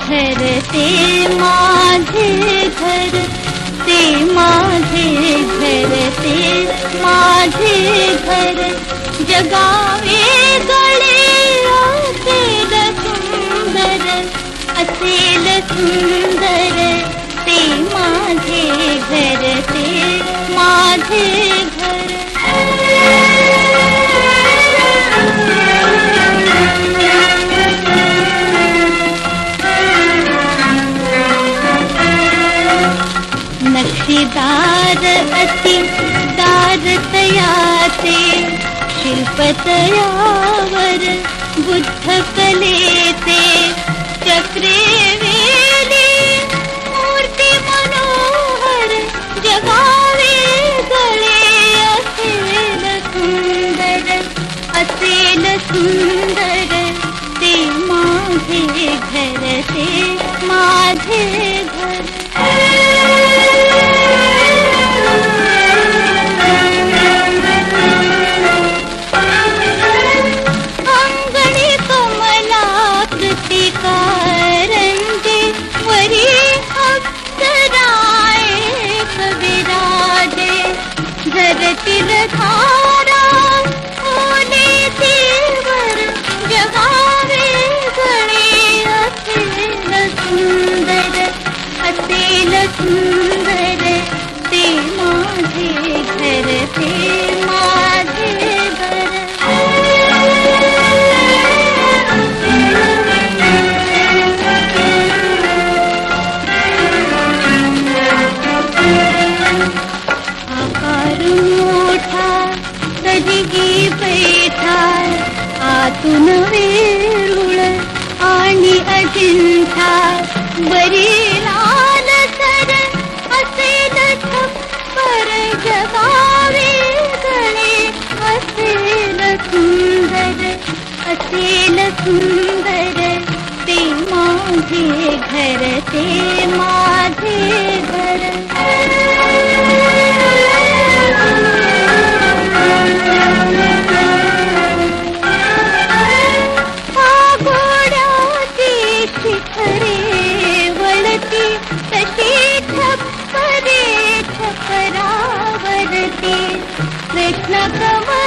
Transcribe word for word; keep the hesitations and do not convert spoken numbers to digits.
घर ते माझे घर, ते माझे घर, ते माझे घर, जगावे गळे असेल सुंदर, असेल सुंदर, ते माझे घर, ते माझे घर. नक्षीदार अति दार तयाचे, शिल्प तयावर बुद्ध कलेचे, चक्रे वेली मूर्ती मनोहर, जगावे गळे असेल सुंदर, असेल सुंदर, ते माझे घर, ते माझे घर. अंगणी कमलाकृती कारंजे, वरी अप्सराय कविराजे, धरतील धारा ओले देवर, जगावे गळे असेल सुंदर, असेल सुंदर, ते माझे घर, ते माझे घर. आकार मोठा तरीही बैठा, आतून वेरूळ आणि अजिंठा, बरी लाल सर असेल छप्पर, जगावे गळे असेल सुंदर, असेल सुंदर, ते माझे घर, ते माझे घर. शिखरे वळती तशी छप्परे छपरावरती, कृष्ण कमळ